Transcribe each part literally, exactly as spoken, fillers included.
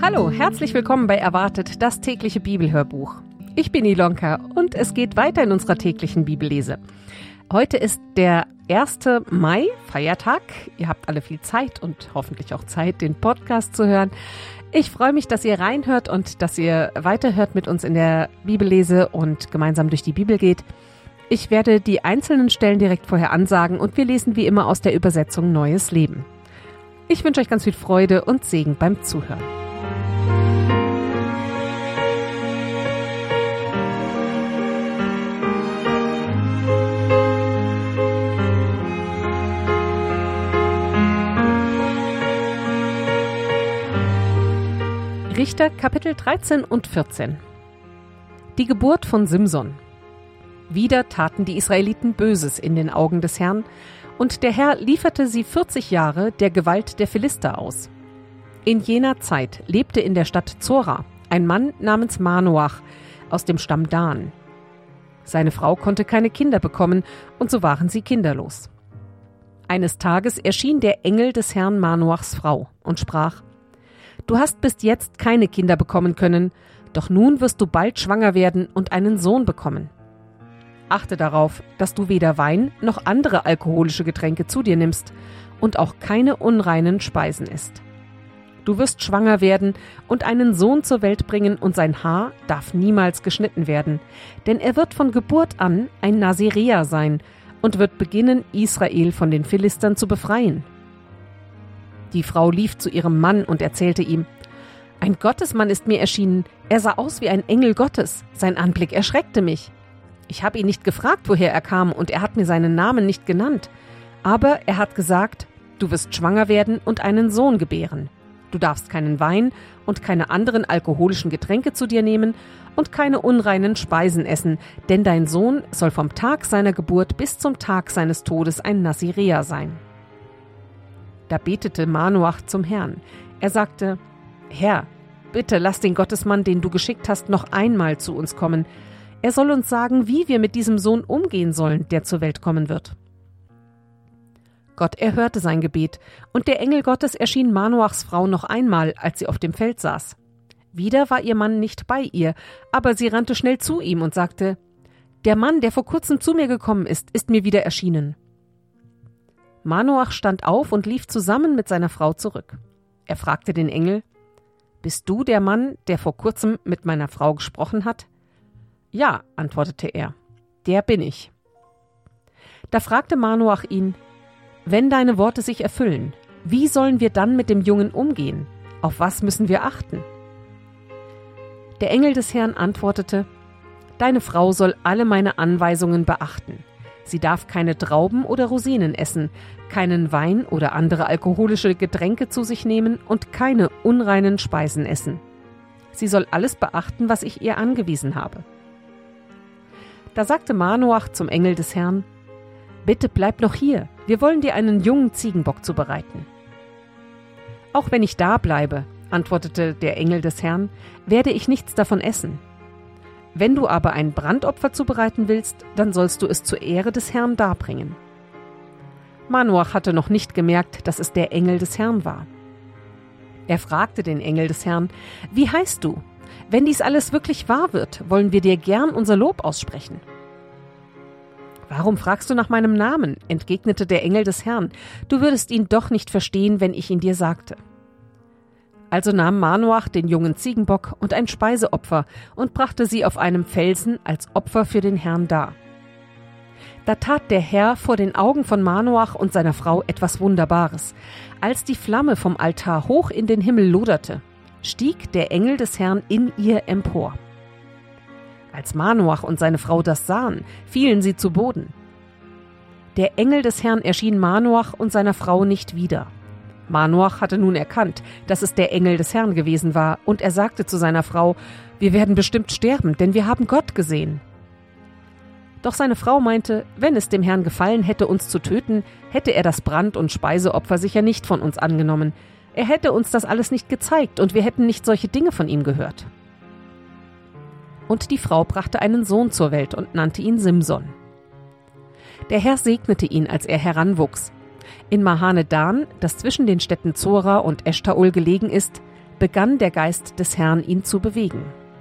Hallo, herzlich willkommen bei Erwartet, das tägliche Bibelhörbuch. Ich bin Ilonka und es geht weiter in unserer täglichen Bibellese. Heute ist der erste Mai, Feiertag. Ihr habt alle viel Zeit und hoffentlich auch Zeit, den Podcast zu hören. Ich freue mich, dass ihr reinhört und dass ihr weiterhört mit uns in der Bibellese und gemeinsam durch die Bibel geht. Ich werde die einzelnen Stellen direkt vorher ansagen und wir lesen wie immer aus der Übersetzung Neues Leben. Ich wünsche euch ganz viel Freude und Segen beim Zuhören. Richter Kapitel dreizehn und vierzehn. Die Geburt von Simson. Wieder taten die Israeliten Böses in den Augen des Herrn, und der Herr lieferte sie vierzig Jahre der Gewalt der Philister aus. In jener Zeit lebte in der Stadt Zora ein Mann namens Manoach aus dem Stamm Dan. Seine Frau konnte keine Kinder bekommen, und so waren sie kinderlos. Eines Tages erschien der Engel des Herrn Manoachs Frau und sprach: Du hast bis jetzt keine Kinder bekommen können, doch nun wirst du bald schwanger werden und einen Sohn bekommen. Achte darauf, dass du weder Wein noch andere alkoholische Getränke zu dir nimmst und auch keine unreinen Speisen isst. Du wirst schwanger werden und einen Sohn zur Welt bringen, und sein Haar darf niemals geschnitten werden, denn er wird von Geburt an ein Naziräer sein und wird beginnen, Israel von den Philistern zu befreien. Die Frau lief zu ihrem Mann und erzählte ihm: Ein Gottesmann ist mir erschienen, er sah aus wie ein Engel Gottes, sein Anblick erschreckte mich. Ich habe ihn nicht gefragt, woher er kam, und er hat mir seinen Namen nicht genannt. Aber er hat gesagt: Du wirst schwanger werden und einen Sohn gebären. Du darfst keinen Wein und keine anderen alkoholischen Getränke zu dir nehmen und keine unreinen Speisen essen, denn dein Sohn soll vom Tag seiner Geburt bis zum Tag seines Todes ein Naziräer sein. Da betete Manoach zum Herrn. Er sagte: Herr, bitte lass den Gottesmann, den du geschickt hast, noch einmal zu uns kommen. Er soll uns sagen, wie wir mit diesem Sohn umgehen sollen, der zur Welt kommen wird. Gott erhörte sein Gebet, und der Engel Gottes erschien Manoachs Frau noch einmal, als sie auf dem Feld saß. Wieder war ihr Mann nicht bei ihr, aber sie rannte schnell zu ihm und sagte: Der Mann, der vor kurzem zu mir gekommen ist, ist mir wieder erschienen. Manoach stand auf und lief zusammen mit seiner Frau zurück. Er fragte den Engel: Bist du der Mann, der vor kurzem mit meiner Frau gesprochen hat? Ja, antwortete er, der bin ich. Da fragte Manoach ihn: Wenn deine Worte sich erfüllen, wie sollen wir dann mit dem Jungen umgehen? Auf was müssen wir achten? Der Engel des Herrn antwortete: Deine Frau soll alle meine Anweisungen beachten. Sie darf keine Trauben oder Rosinen essen, keinen Wein oder andere alkoholische Getränke zu sich nehmen und keine unreinen Speisen essen. Sie soll alles beachten, was ich ihr angewiesen habe. Da sagte Manoach zum Engel des Herrn: Bitte bleib noch hier, wir wollen dir einen jungen Ziegenbock zubereiten. Auch wenn ich da bleibe, antwortete der Engel des Herrn, werde ich nichts davon essen. Wenn du aber ein Brandopfer zubereiten willst, dann sollst du es zur Ehre des Herrn darbringen. Manoach hatte noch nicht gemerkt, dass es der Engel des Herrn war. Er fragte den Engel des Herrn: Wie heißt du? Wenn dies alles wirklich wahr wird, wollen wir dir gern unser Lob aussprechen. Warum fragst du nach meinem Namen? Entgegnete der Engel des Herrn. Du würdest ihn doch nicht verstehen, wenn ich ihn dir sagte. Also nahm Manoach den jungen Ziegenbock und ein Speiseopfer und brachte sie auf einem Felsen als Opfer für den Herrn dar. Da tat der Herr vor den Augen von Manoach und seiner Frau etwas Wunderbares. Als die Flamme vom Altar hoch in den Himmel loderte, stieg der Engel des Herrn in ihr empor. Als Manoach und seine Frau das sahen, fielen sie zu Boden. Der Engel des Herrn erschien Manoach und seiner Frau nicht wieder. Manoach hatte nun erkannt, dass es der Engel des Herrn gewesen war, und er sagte zu seiner Frau: Wir werden bestimmt sterben, denn wir haben Gott gesehen. Doch seine Frau meinte, wenn es dem Herrn gefallen hätte, uns zu töten, hätte er das Brand- und Speiseopfer sicher nicht von uns angenommen. Er hätte uns das alles nicht gezeigt, und wir hätten nicht solche Dinge von ihm gehört. Und die Frau brachte einen Sohn zur Welt und nannte ihn Simson. Der Herr segnete ihn, als er heranwuchs. In Mahane Dan, das zwischen den Städten Zora und Eshtaol gelegen ist, begann der Geist des Herrn, ihn zu bewegen.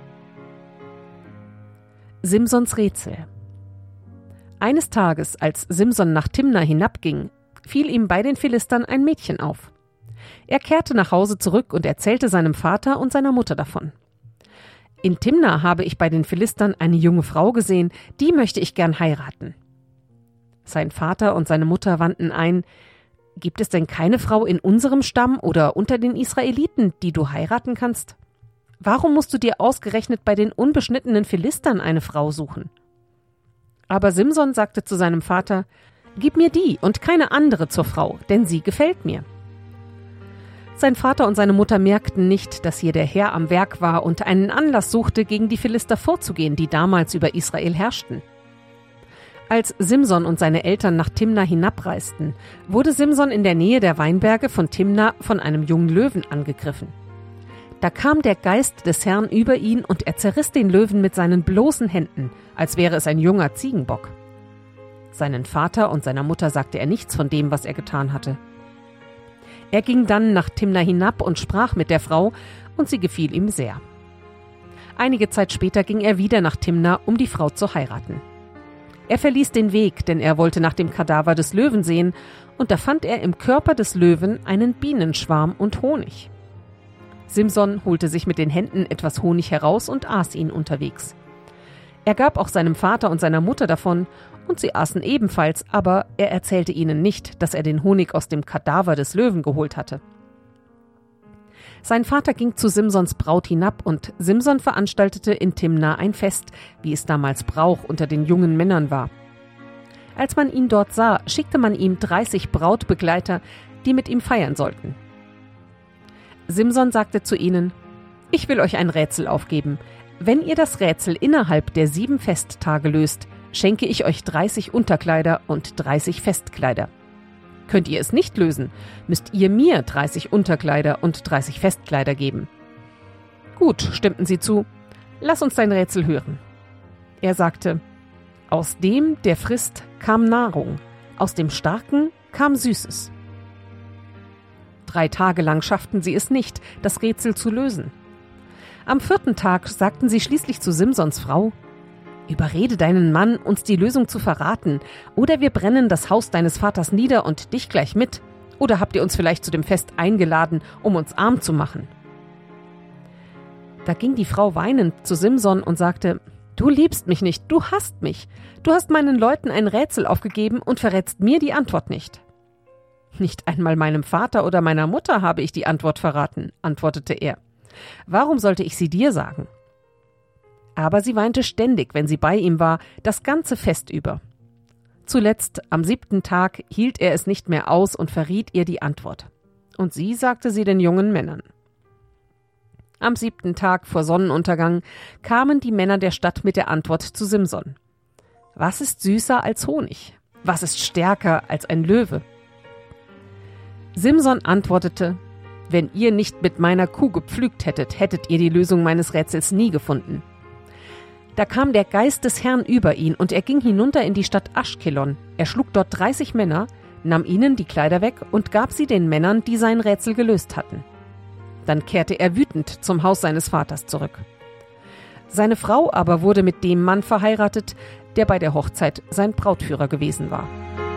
Simsons Rätsel. Eines Tages, als Simson nach Timna hinabging, fiel ihm bei den Philistern ein Mädchen auf. Er kehrte nach Hause zurück und erzählte seinem Vater und seiner Mutter davon. In Timna habe ich bei den Philistern eine junge Frau gesehen, die möchte ich gern heiraten. Sein Vater und seine Mutter wandten ein: Gibt es denn keine Frau in unserem Stamm oder unter den Israeliten, die du heiraten kannst? Warum musst du dir ausgerechnet bei den unbeschnittenen Philistern eine Frau suchen? Aber Simson sagte zu seinem Vater: Gib mir die und keine andere zur Frau, denn sie gefällt mir. Sein Vater und seine Mutter merkten nicht, dass hier der Herr am Werk war und einen Anlass suchte, gegen die Philister vorzugehen, die damals über Israel herrschten. Als Simson und seine Eltern nach Timna hinabreisten, wurde Simson in der Nähe der Weinberge von Timna von einem jungen Löwen angegriffen. Da kam der Geist des Herrn über ihn und er zerriss den Löwen mit seinen bloßen Händen, als wäre es ein junger Ziegenbock. Seinen Vater und seiner Mutter sagte er nichts von dem, was er getan hatte. Er ging dann nach Timna hinab und sprach mit der Frau, und sie gefiel ihm sehr. Einige Zeit später ging er wieder nach Timna, um die Frau zu heiraten. Er verließ den Weg, denn er wollte nach dem Kadaver des Löwen sehen, und da fand er im Körper des Löwen einen Bienenschwarm und Honig. Simson holte sich mit den Händen etwas Honig heraus und aß ihn unterwegs. Er gab auch seinem Vater und seiner Mutter davon, und sie aßen ebenfalls, aber er erzählte ihnen nicht, dass er den Honig aus dem Kadaver des Löwen geholt hatte. Sein Vater ging zu Simsons Braut hinab, und Simson veranstaltete in Timna ein Fest, wie es damals Brauch unter den jungen Männern war. Als man ihn dort sah, schickte man ihm dreißig Brautbegleiter, die mit ihm feiern sollten. Simson sagte zu ihnen: Ich will euch ein Rätsel aufgeben. Wenn ihr das Rätsel innerhalb der sieben Festtage löst, schenke ich euch dreißig Unterkleider und dreißig Festkleider. Könnt ihr es nicht lösen, müsst ihr mir dreißig Unterkleider und dreißig Festkleider geben. Gut, stimmten sie zu. Lass uns dein Rätsel hören. Er sagte: Aus dem, der frisst, kam Nahrung, aus dem Starken kam Süßes. Drei Tage lang schafften sie es nicht, das Rätsel zu lösen. Am vierten Tag sagten sie schließlich zu Simsons Frau: Überrede deinen Mann, uns die Lösung zu verraten, oder wir brennen das Haus deines Vaters nieder und dich gleich mit. Oder habt ihr uns vielleicht zu dem Fest eingeladen, um uns arm zu machen? Da ging die Frau weinend zu Simson und sagte: Du liebst mich nicht, du hasst mich. Du hast meinen Leuten ein Rätsel aufgegeben und verrätst mir die Antwort nicht. Nicht einmal meinem Vater oder meiner Mutter habe ich die Antwort verraten, antwortete er. Warum sollte ich sie dir sagen? Aber sie weinte ständig, wenn sie bei ihm war, das ganze Fest über. Zuletzt, am siebten Tag, hielt er es nicht mehr aus und verriet ihr die Antwort. Und sie sagte sie den jungen Männern. Am siebten Tag vor Sonnenuntergang kamen die Männer der Stadt mit der Antwort zu Simson. Was ist süßer als Honig? Was ist stärker als ein Löwe? Simson antwortete: Wenn ihr nicht mit meiner Kuh gepflügt hättet, hättet ihr die Lösung meines Rätsels nie gefunden. Da kam der Geist des Herrn über ihn, und er ging hinunter in die Stadt Aschkelon. Er schlug dort dreißig Männer, nahm ihnen die Kleider weg und gab sie den Männern, die sein Rätsel gelöst hatten. Dann kehrte er wütend zum Haus seines Vaters zurück. Seine Frau aber wurde mit dem Mann verheiratet, der bei der Hochzeit sein Brautführer gewesen war.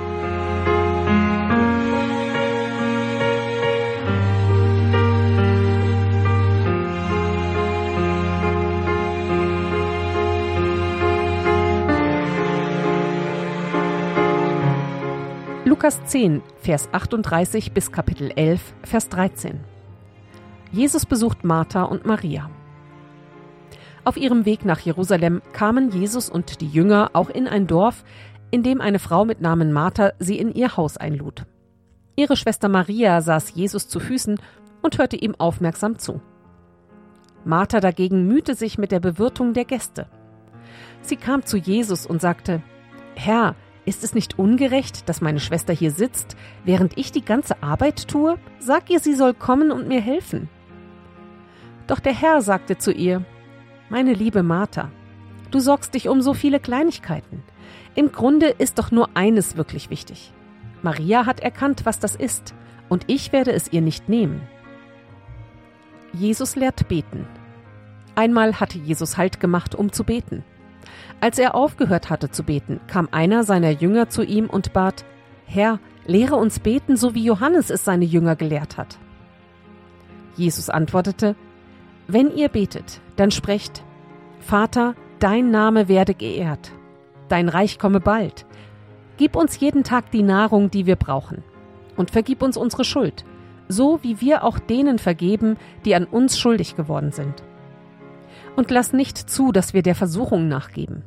Lukas zehn, Vers achtunddreißig bis Kapitel elf, Vers dreizehn. Jesus besucht Martha und Maria. Auf ihrem Weg nach Jerusalem kamen Jesus und die Jünger auch in ein Dorf, in dem eine Frau mit Namen Martha sie in ihr Haus einlud. Ihre Schwester Maria saß Jesus zu Füßen und hörte ihm aufmerksam zu. Martha dagegen mühte sich mit der Bewirtung der Gäste. Sie kam zu Jesus und sagte: Herr, ist es nicht ungerecht, dass meine Schwester hier sitzt, während ich die ganze Arbeit tue? Sag ihr, sie soll kommen und mir helfen. Doch der Herr sagte zu ihr: Meine liebe Martha, du sorgst dich um so viele Kleinigkeiten. Im Grunde ist doch nur eines wirklich wichtig. Maria hat erkannt, was das ist, und ich werde es ihr nicht nehmen. Jesus lehrt beten. Einmal hatte Jesus Halt gemacht, um zu beten. Als er aufgehört hatte zu beten, kam einer seiner Jünger zu ihm und bat: Herr, lehre uns beten, so wie Johannes es seine Jünger gelehrt hat. Jesus antwortete: Wenn ihr betet, dann sprecht: Vater, dein Name werde geehrt. Dein Reich komme bald. Gib uns jeden Tag die Nahrung, die wir brauchen. Und vergib uns unsere Schuld, so wie wir auch denen vergeben, die an uns schuldig geworden sind. Und lass nicht zu, dass wir der Versuchung nachgeben.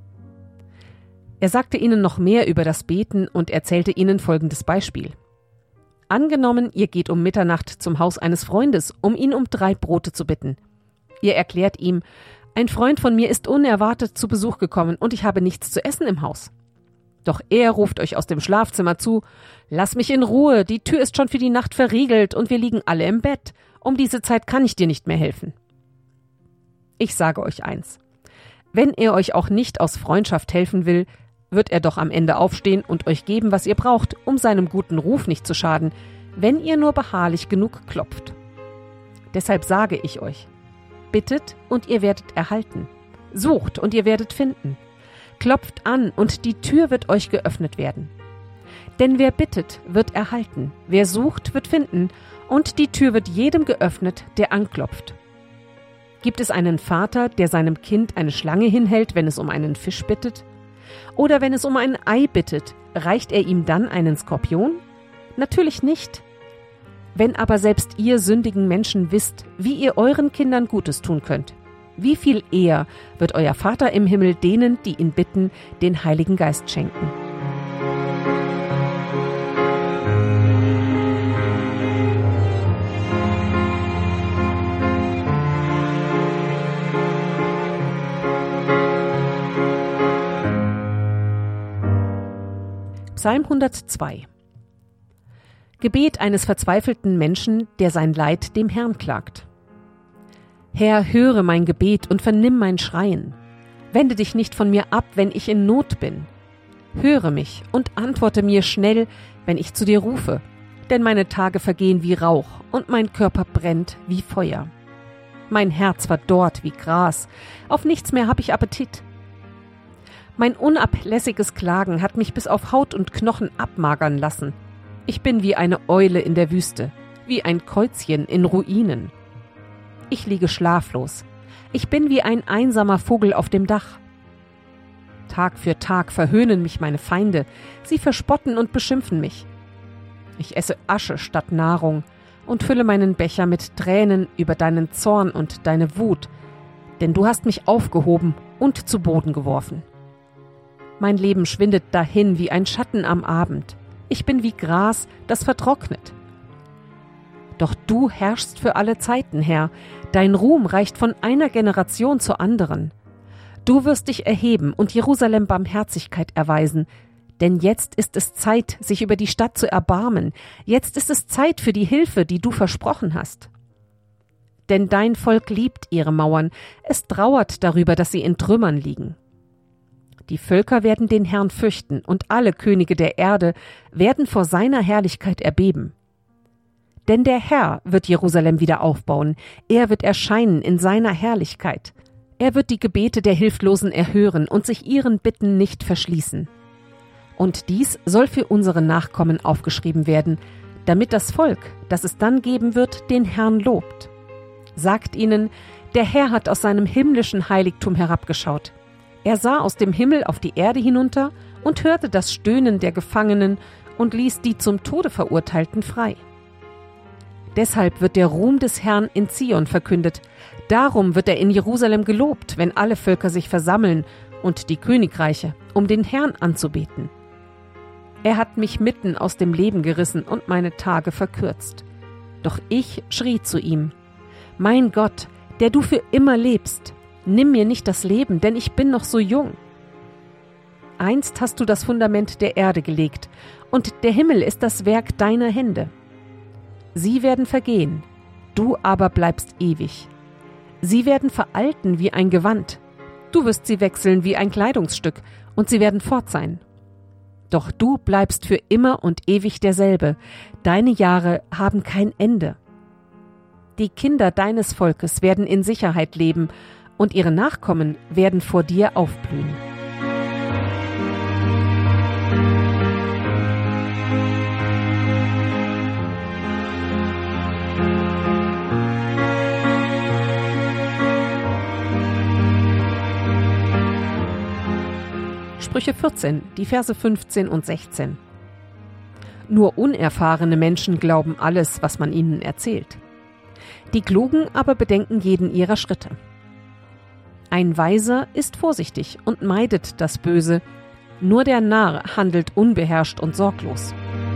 Er sagte ihnen noch mehr über das Beten und erzählte ihnen folgendes Beispiel. Angenommen, ihr geht um Mitternacht zum Haus eines Freundes, um ihn um drei Brote zu bitten. Ihr erklärt ihm: Ein Freund von mir ist unerwartet zu Besuch gekommen und ich habe nichts zu essen im Haus. Doch er ruft euch aus dem Schlafzimmer zu: Lass mich in Ruhe, die Tür ist schon für die Nacht verriegelt und wir liegen alle im Bett. Um diese Zeit kann ich dir nicht mehr helfen. Ich sage euch eins: Wenn er euch auch nicht aus Freundschaft helfen will, wird er doch am Ende aufstehen und euch geben, was ihr braucht, um seinem guten Ruf nicht zu schaden, wenn ihr nur beharrlich genug klopft. Deshalb sage ich euch: Bittet und ihr werdet erhalten. Sucht und ihr werdet finden. Klopft an und die Tür wird euch geöffnet werden. Denn wer bittet, wird erhalten. Wer sucht, wird finden. Und die Tür wird jedem geöffnet, der anklopft. Gibt es einen Vater, der seinem Kind eine Schlange hinhält, wenn es um einen Fisch bittet? Oder wenn es um ein Ei bittet, reicht er ihm dann einen Skorpion? Natürlich nicht. Wenn aber selbst ihr sündigen Menschen wisst, wie ihr euren Kindern Gutes tun könnt, wie viel eher wird euer Vater im Himmel denen, die ihn bitten, den Heiligen Geist schenken. Psalm hundertzwei. Gebet eines verzweifelten Menschen, der sein Leid dem Herrn klagt. Herr, höre mein Gebet und vernimm mein Schreien. Wende dich nicht von mir ab, wenn ich in Not bin. Höre mich und antworte mir schnell, wenn ich zu dir rufe, denn meine Tage vergehen wie Rauch und mein Körper brennt wie Feuer. Mein Herz verdorrt wie Gras, auf nichts mehr hab ich Appetit. Mein unablässiges Klagen hat mich bis auf Haut und Knochen abmagern lassen. Ich bin wie eine Eule in der Wüste, wie ein Käuzchen in Ruinen. Ich liege schlaflos. Ich bin wie ein einsamer Vogel auf dem Dach. Tag für Tag verhöhnen mich meine Feinde. Sie verspotten und beschimpfen mich. Ich esse Asche statt Nahrung und fülle meinen Becher mit Tränen über deinen Zorn und deine Wut, denn du hast mich aufgehoben und zu Boden geworfen. Mein Leben schwindet dahin wie ein Schatten am Abend. Ich bin wie Gras, das vertrocknet. Doch du herrschst für alle Zeiten, Herr. Dein Ruhm reicht von einer Generation zur anderen. Du wirst dich erheben und Jerusalem Barmherzigkeit erweisen. Denn jetzt ist es Zeit, sich über die Stadt zu erbarmen. Jetzt ist es Zeit für die Hilfe, die du versprochen hast. Denn dein Volk liebt ihre Mauern. Es trauert darüber, dass sie in Trümmern liegen. Die Völker werden den Herrn fürchten und alle Könige der Erde werden vor seiner Herrlichkeit erbeben. Denn der Herr wird Jerusalem wieder aufbauen, er wird erscheinen in seiner Herrlichkeit. Er wird die Gebete der Hilflosen erhören und sich ihren Bitten nicht verschließen. Und dies soll für unsere Nachkommen aufgeschrieben werden, damit das Volk, das es dann geben wird, den Herrn lobt. Sagt ihnen, der Herr hat aus seinem himmlischen Heiligtum herabgeschaut. Er sah aus dem Himmel auf die Erde hinunter und hörte das Stöhnen der Gefangenen und ließ die zum Tode Verurteilten frei. Deshalb wird der Ruhm des Herrn in Zion verkündet. Darum wird er in Jerusalem gelobt, wenn alle Völker sich versammeln und die Königreiche, um den Herrn anzubeten. Er hat mich mitten aus dem Leben gerissen und meine Tage verkürzt. Doch ich schrie zu ihm: Mein Gott, der du für immer lebst, nimm mir nicht das Leben, denn ich bin noch so jung. Einst hast du das Fundament der Erde gelegt, und der Himmel ist das Werk deiner Hände. Sie werden vergehen, du aber bleibst ewig. Sie werden veralten wie ein Gewand, du wirst sie wechseln wie ein Kleidungsstück, und sie werden fort sein. Doch du bleibst für immer und ewig derselbe, deine Jahre haben kein Ende. Die Kinder deines Volkes werden in Sicherheit leben und ihre Nachkommen werden vor dir aufblühen. Sprüche vierzehn, die Verse fünfzehn und sechzehn. Nur unerfahrene Menschen glauben alles, was man ihnen erzählt. Die Klugen aber bedenken jeden ihrer Schritte. Ein Weiser ist vorsichtig und meidet das Böse, nur der Narr handelt unbeherrscht und sorglos.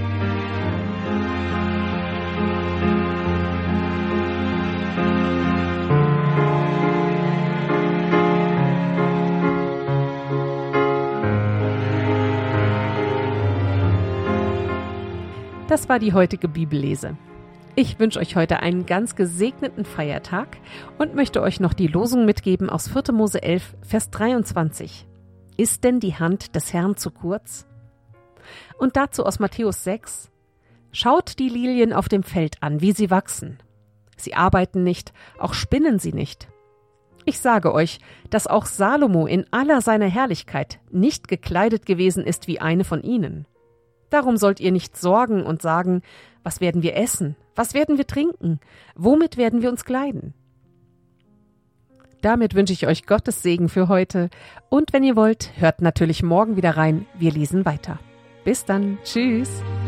Das war die heutige Bibellese. Ich wünsche euch heute einen ganz gesegneten Feiertag und möchte euch noch die Losung mitgeben aus vierter Mose elf, Vers dreiundzwanzig. Ist denn die Hand des Herrn zu kurz? Und dazu aus Matthäus sechs. Schaut die Lilien auf dem Feld an, wie sie wachsen. Sie arbeiten nicht, auch spinnen sie nicht. Ich sage euch, dass auch Salomo in aller seiner Herrlichkeit nicht gekleidet gewesen ist wie eine von ihnen. Darum sollt ihr nicht sorgen und sagen, was werden wir essen, was werden wir trinken, womit werden wir uns kleiden? Damit wünsche ich euch Gottes Segen für heute und wenn ihr wollt, hört natürlich morgen wieder rein, wir lesen weiter. Bis dann, tschüss!